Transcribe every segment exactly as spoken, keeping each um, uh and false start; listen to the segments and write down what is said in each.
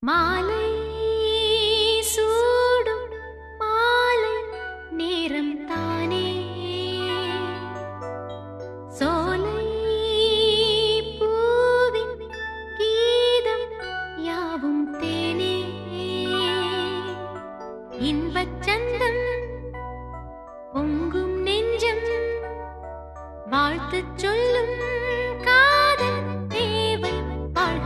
மாலை சூடும் மாலை நேரம் தானே சோலை பூவின் கீதம் யாவும் தேனே இன்பச் சந்தம் பொங்கும் நெஞ்சம் வாழ்த்துச் சொல்லும் காதல் தேவை வாழ்க.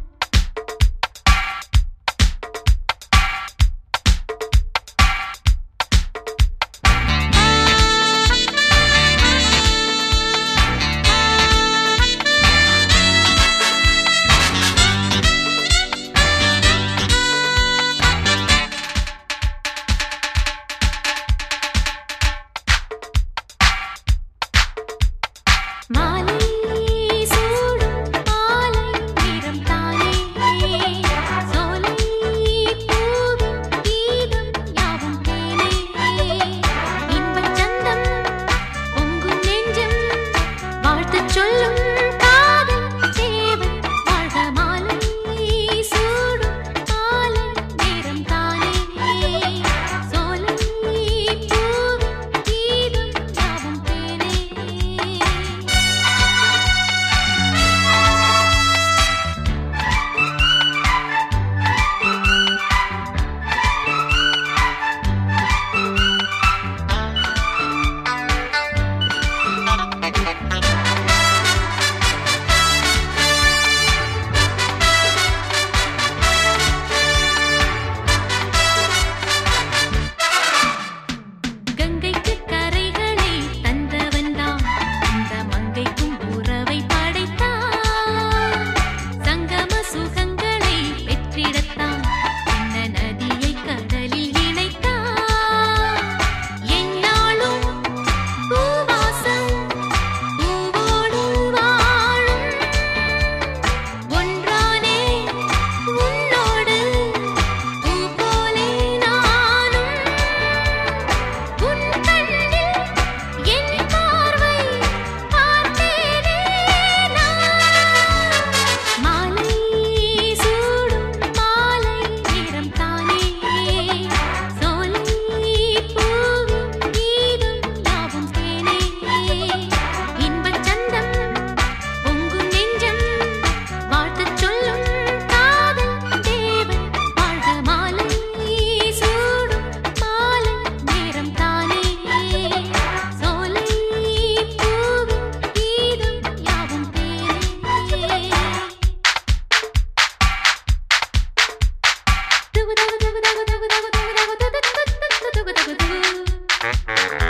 மாலை சூடும் மாலை நேரம் தானே சோலை பூவின் கீதம் யாவும் தேனே இன்பச் சந்தம் பொங்கும் நெஞ்சம் வாழ்த்துச் சொல்லும் காதல் தேவை வாழ்க. மாலை சூடும் மாலை நேரம் தானே சோலை பூவின் கீதம் யாவும் தேனே. கங்கைக்கு கரைகளை தந்தவன்தான் இந்த மங்கைக்கும் உறவை படைத்தான் சங்கம சுகங்களை பெற்றிடத்தான் இந்த நதியை கடலில் இணைத்தான் எந்நாளும் பூவாசம் பூவோடு வாழும் ஒன்றானே உன்னோடு பூ போலே நானும் உன் கண்ணில் என் பார்வை பார்த்தேனே நான். மாலை சூடும் மாலை நேரம் தானே சோலை பூவின் கீதம் யாவும் தேனே இன்பச் சந்தம் பொங்கும் நெஞ்சம் வாழ்த்துச் சொல்லும் காதல் தேவை வாழ்க. மாலை சூடும் மாலை நேரம் தானே சோலை பூவின் கீதம் யாவும் தேனே. துகு துகு துகு துகு துகு துகு துகு துகு துகு துகு துகு துகு துகு.